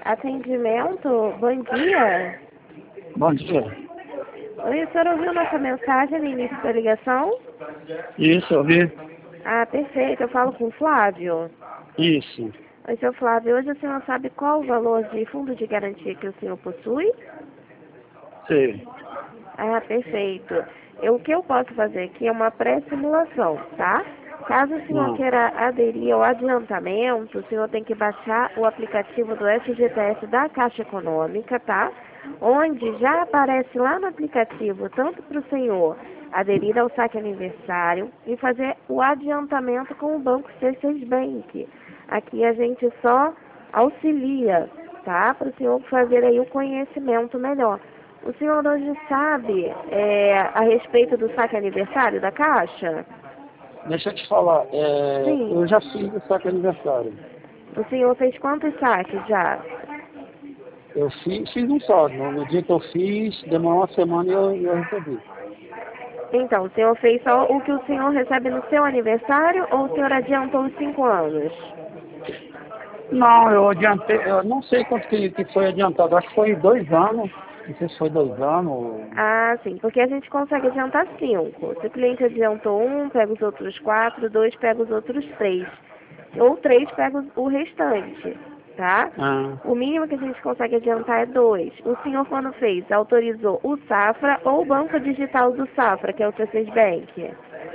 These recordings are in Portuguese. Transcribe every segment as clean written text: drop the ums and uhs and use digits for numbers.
Atendimento, bom dia. Bom dia. Oi, o senhor ouviu nossa mensagem no início da ligação? Isso, eu vi. Ah, perfeito. Eu falo com o Flávio. Isso. Oi, seu Flávio. Hoje o senhor sabe qual o valor de fundo de garantia que o senhor possui? Sei. Ah, perfeito. O que eu posso fazer aqui é uma pré-simulação, tá? Caso o senhor Não. queira aderir ao adiantamento, o senhor tem que baixar o aplicativo do FGTS da Caixa Econômica, tá? Onde já aparece lá no aplicativo, tanto para o senhor aderir ao saque aniversário e fazer o adiantamento com o Banco C6 Bank. Aqui a gente só auxilia, tá? Para o senhor fazer aí o conhecimento melhor. O senhor hoje sabe a respeito do saque aniversário da Caixa? Deixa eu te falar, Sim. eu já fiz o saque aniversário. O senhor fez quantos saques já? Eu fiz um só. No dia que eu fiz, demorou uma semana e eu recebi. Então, o senhor fez só o que o senhor recebe no seu aniversário ou o senhor adiantou os 5 anos? Não, eu adiantei, eu não sei quanto que foi adiantado, acho que foi 2 anos. Não sei se foi 2 anos. Ah, sim, porque a gente consegue adiantar 5. Se o cliente adiantou 1, pega os outros 4, 2, pega os outros 3. Ou 3, pega o restante, tá? Ah, O mínimo que a gente consegue adiantar é 2. O senhor, quando fez, autorizou o Safra ou o banco digital do Safra, que é o C6 Bank?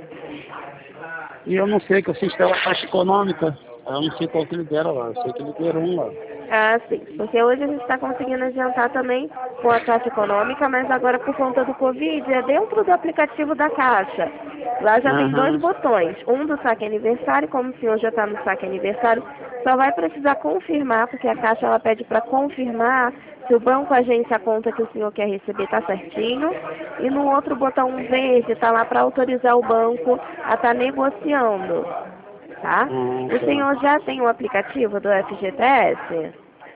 e eu não sei que eu fiz pela Caixa Econômica. Eu não sei qual que ele deram lá, eu sei que ele deram um lá. Ah, sim, porque hoje a gente está conseguindo adiantar também com a Caixa Econômica, mas agora por conta do Covid é dentro do aplicativo da Caixa. Lá já tem 2 Aham. botões, um do saque aniversário, como o senhor já está no saque aniversário, só vai precisar confirmar, porque a Caixa ela pede para confirmar se o banco, agência, a conta que o senhor quer receber está certinho, e no outro botão verde está lá para autorizar o banco a estar negociando, tá? O senhor Tá. já tem o aplicativo do FGTS?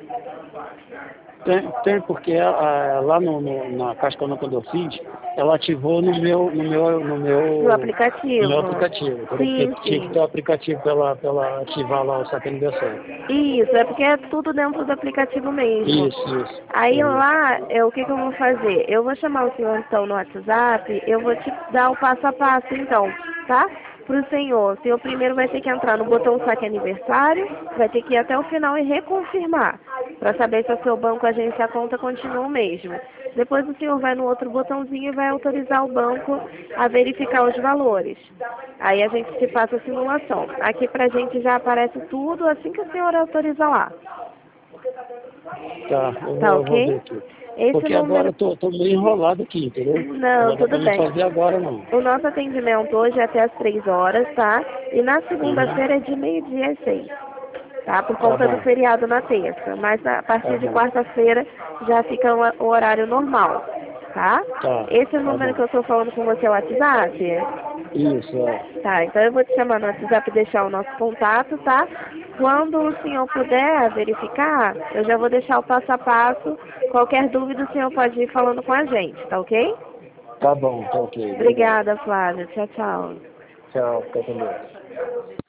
Tem porque lá na Caixa Econômica quando eu fiz, ela ativou No no meu aplicativo? aplicativo. Entendeu? Porque Sim, tinha que ter sim. o aplicativo para ela ativar lá o saque aniversário. Isso, é porque é tudo dentro do aplicativo mesmo. Isso. Aí Uhum. lá, o que eu vou fazer? Eu vou chamar o senhor então no WhatsApp, eu vou te dar o passo a passo então, tá? Pro senhor. O senhor primeiro vai ter que entrar no botão saque aniversário, vai ter que ir até o final e reconfirmar, para saber se o seu banco, agência, a conta continua o mesmo. Depois o senhor vai no outro botãozinho e vai autorizar o banco a verificar os valores. Aí a gente te passa a simulação. Aqui pra gente já aparece tudo assim que o senhor autoriza lá. Tá, eu Tá vou, eu vou ver ok? aqui. Esse Porque agora número... eu tô meio enrolado aqui, entendeu? Não Não, vai dar tudo pra me bem. fazer agora não. O nosso atendimento hoje é até às 3 horas, tá? E na Uhum. segunda-feira é de meio-dia às 6, tá? Por Tá conta do bom, feriado na terça. Mas a tá partir de bom. quarta-feira já fica o horário normal, tá? Esse Tá número bom. que eu estou falando com você é o WhatsApp? Isso, Tá, então eu vou te chamar no WhatsApp e deixar o nosso contato, tá? Quando o senhor puder verificar, eu já vou deixar o passo a passo. Qualquer dúvida o senhor pode ir falando com a gente, tá ok? Tá bom, tá ok. Obrigado. Obrigada, Flávia. Tchau, tchau. Tchau, fica com Deus.